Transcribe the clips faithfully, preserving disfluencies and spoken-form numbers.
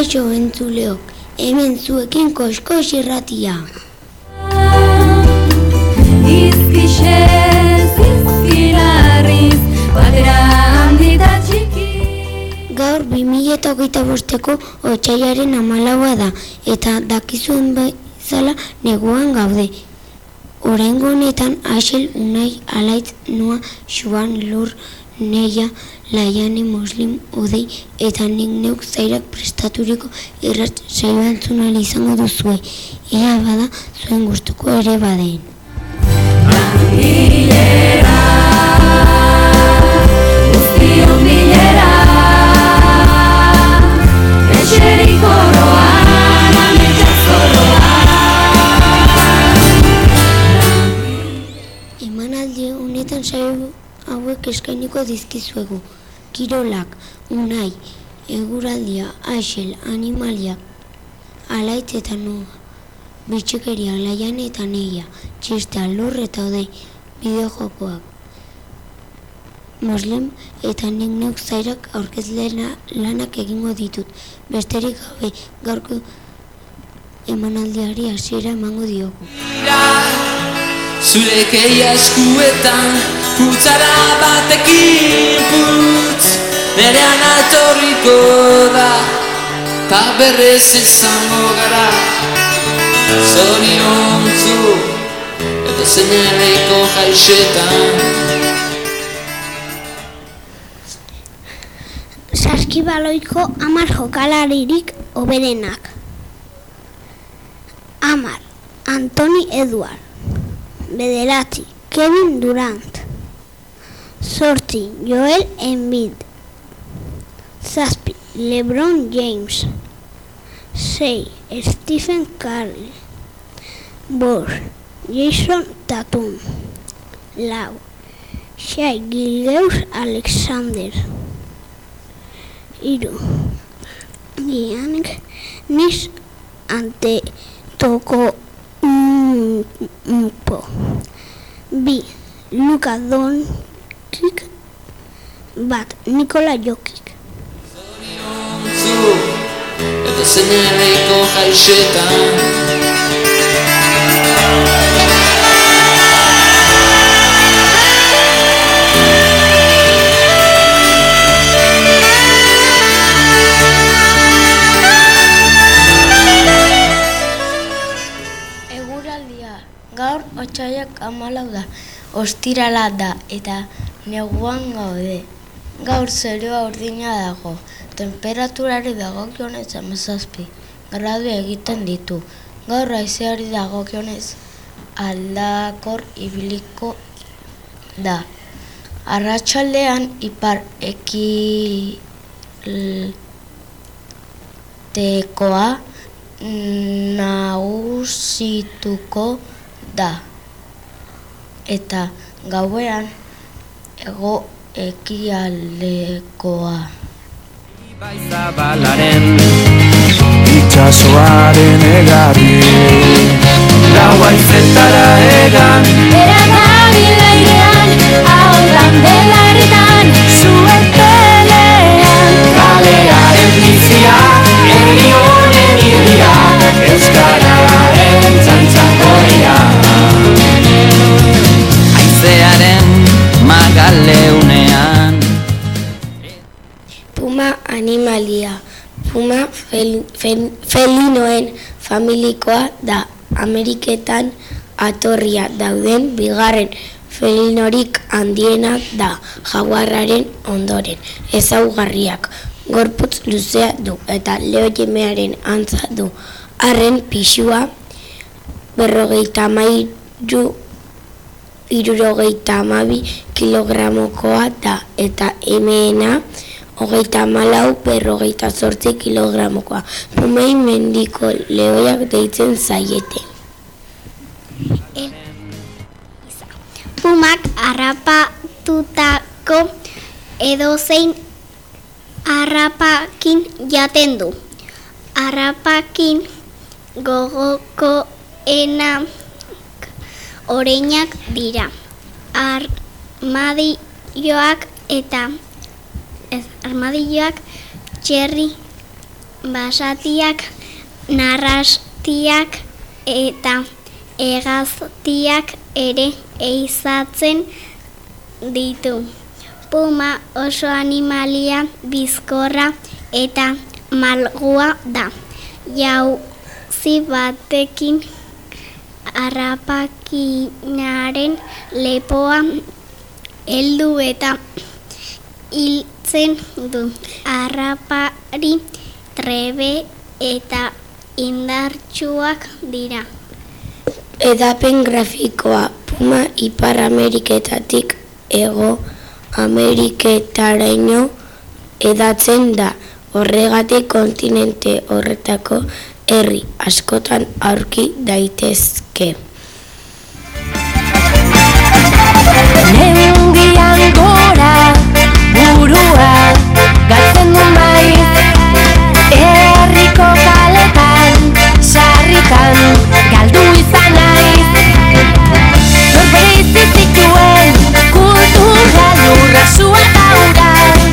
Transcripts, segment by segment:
Kaixo entzuleok, hemen zuekin Koxkox irratia. Izkixez, izkilarriz, batera handita txiki. Gaur bi mila hogeita bosteko otsailaren hamalaua da, eta dakizuen bezala neguan gaude. Oraingo honetan Axel, Unai, Alaitz, Noa, Xuan, Lur, Neia, Laiane, Muslim, Odei eta nik neuk zairak prestaturiko irrat saioa entzun ahal izango duzue. Ea bada zuen gustuko ere badeen. Bilera, guztion bilera, etxerik oroan, ametsak zorroan. Emanaldi honetan saio hauek eskainiko dizkizuegu. Kirolak, Unai, eguraldia, Axel, animaliak, Alaitz eta Noa, bitxikeria, Laiane eta Neia, txistea, Lur eta Odei, bideojokoak, Muslim eta nik neuk zairak aurkezle lanak egingo ditut. Besterik gabe gaurko emanaldiari hasiera emango diogu. Zure keia eskuetan, putzara batekin putz, nerean atorriko da, ta berrez izango gara. Zoriontzu, eta zenereiko jaixetan. Saskibaloiko hamar jokalaririk hoberenak. Hamar, Antoni Eduard. Bederatzi, Kevin Durant. Zortzi, Joel Embiid. Zazpi, LeBron James. Sei, Stephen Curry. Bost, Jason Tatum. Lau, Shai Gilgeous-Alexander. Hiru, Giannis Antetokounmpo. Mpo. Bi, Luka Doncic. Bat, Nikola Jokic. Zoriontzu, eta zenereiko jaixetan. Gaur otsailak hamalau da, ostirala da eta neguan gaude. Gaur zerua urdina dago, temperaturari dagokionez hamazazpi gradu egiten ditu. Gaur haizeari dagokionez aldakor ibiliko da. Arratsaldean ipar ekialdekoa nagusituko da, eta gauean ego ekialdekoa. Ibai zabalaren itxasoaren egarri, gaua izetara egan, eragabila irean, ahondan belarretan, zuen pelean. Kalearen bizia, herri honen iria, euskararen txantxangoria. Haizearen magaleunean. Puma animalia. Puma fel, fel, felinoen familikoa da. Ameriketan atorria dauden bigarren felinorik handiena da. Jaguarraren ondoren. Ezaugarriak. Gorputz luzea du eta lehoiemearen antza du. Arren pisua berrogeita hamairu hirurogeita hamabi kilogramokoa da eta emeena hogeita hamalau berrogeita zortzi kilogramokoa. Pumei mendiko lehoiak deitzen zaiete. Pumak harrapatutako edozein harrapakin jaten du. Harrapakin gogokoenak oreinak dira. Armadilloak eta ez, armadilloak txerri basatiak, narrastiak eta hegaztiak ere ehizatzen ditu. Puma oso animalia bizkorra eta malgua da. Jauzi batekin harrapakinaren lepoa heldu eta hiltzen du. Harrapari trebe eta indartsuak dira. Edapen grafikoa Puma Ipar Ameriketatik Hego Ameriketaraino edatzen da. Horregatik kontinente horretako herri askotan aurki daitezke. Neungian gora burua galtzen du maiz, herriko kaletan sarrikan galdu izan naiz. Norbere zituen kultura lurra sua eta ura,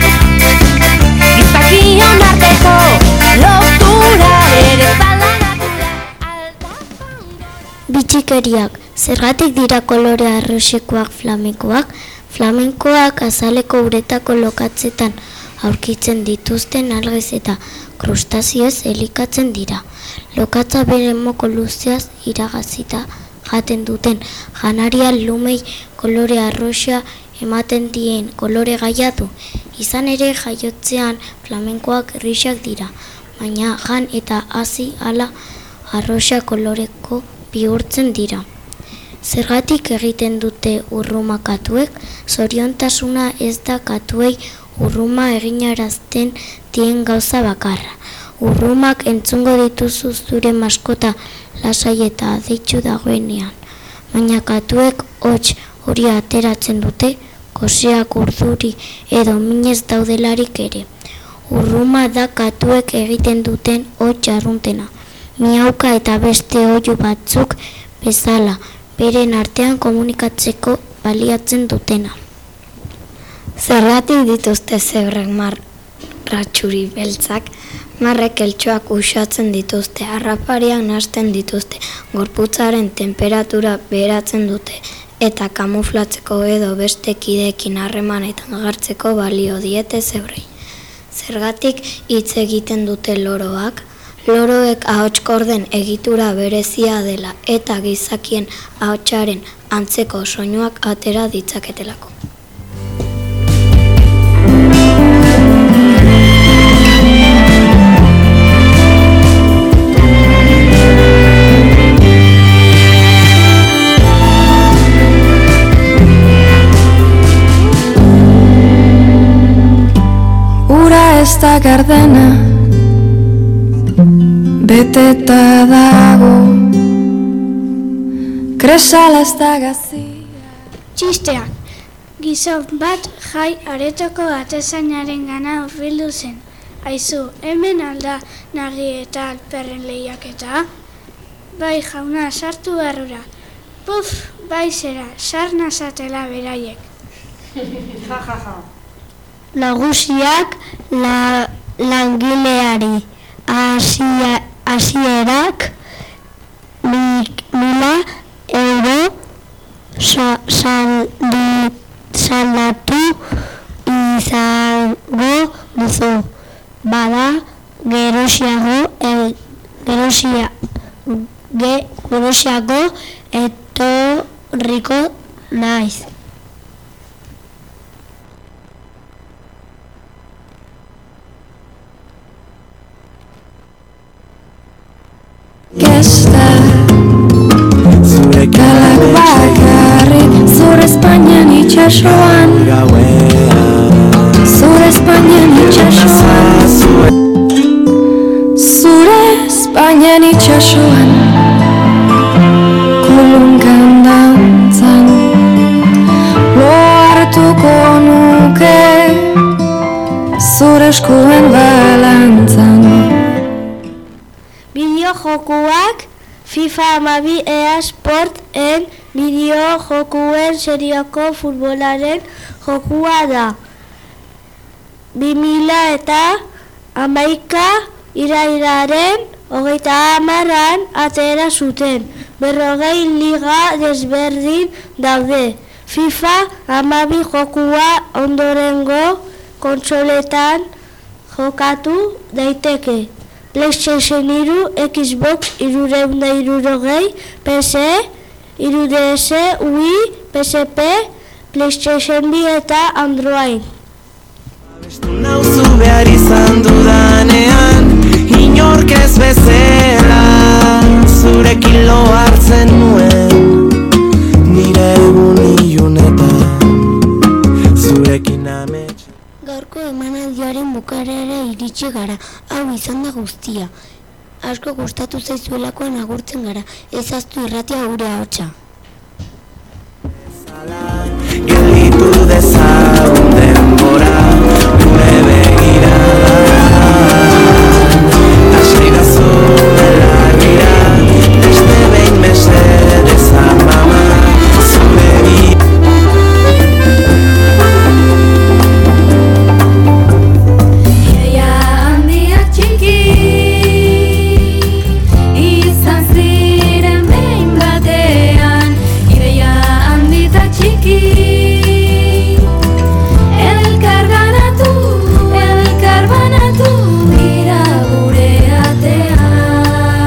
gizakion arteko lotura ere zalanakura aldapan. Bitxikeriak, zergatik dira kolore arrosekoak flamenkoak? Flamenkoak azaleko uretako lokatzetan aurkitzen dituzten algez eta krustazioez elikatzen dira. Lokatza bere moko luzeaz iragazita jaten duten janaria lumei kolore arrosa ematen dien kolore gaia du. Izan ere jaiotzean flamenkoak grisak dira, baina jan eta hazi ala arrosa koloreko bihurtzen dira. Zergatik egiten dute urruma katuek? Zoriontasuna ez da katuei urruma eginarazten dien gauza bakarra. Urrumak entzungo dituzu zure maskota lasai eta adeitsu dagoenean. Baina katuek hots hori ateratzen dute, goseak urduri edo minez daudelarik ere. Urruma da katuek egiten duten hots arruntena. Miauka eta beste oihu batzuk bezala, beren artean komunikatzeko baliatzen dutena. Zergatik dituzte zebrek marratxuri beltzak? Marrek eltxoak uxatzen dituzte, harrapariak nahasten dituzte, gorputzaren temperatura beheratzen dute, eta kamuflatzeko edo beste kideekin harremanetan agertzeko balio diete zebrei. Zergatik hitz egiten dute loroak? Loroek ahotskorden egitura berezia dela eta gizakien ahotsaren antzeko soinuak atera ditzaketelako. Ura ez da gardena, beteta dago, kresala ez da gazia. Txisteak, gizon bat jai aretoko atezainaren gana hurbildu zen. Aizu, hemen alda nagi eta alperren lehiaketa? Bai jauna, sartu barrura. Puf, bai zera, sar nazatela beraiek. Ja, ja, ja. Nagusiak la, langileari hasierak mila euro salatu izango duzu. Bada gerosiago gerosia gerosiago etorriko naiz. Gesta zure kalak bakarrik, zure Espainian itxasoan, zure Espainian itxasoan, zure Espainian itxasoan, kulunkan dantzan, lo hartuko nuke, zure eskuen balantzan. Bideojokuak FIFA hamabi ea Sport en bideojokuen serioko futbolaren jokua da. Bi mila eta hamaika Irailaren hogeita hamaran atera zuten. Berrogei liga desberdin daude. FIFA hamabi jokua ondorengo kontsoletan jokatu daiteke. PlayStation hiru, Xbox hirurehun eta hirurogei, P C, hiru D S, Wii, P S P, PlayStation bi eta Android. Abestu nauzu behar izan dudanean, inork ez bezala, zurekin lo hartzen nuen, nire egun ilunetan, zurekin amets. Gaurko emanaldiaren bukaerara iritsi gara, hau izan da guztia. Asko gustatu zaizuelakoan agurtzen gara, ezaztu irratia gure ahotsa.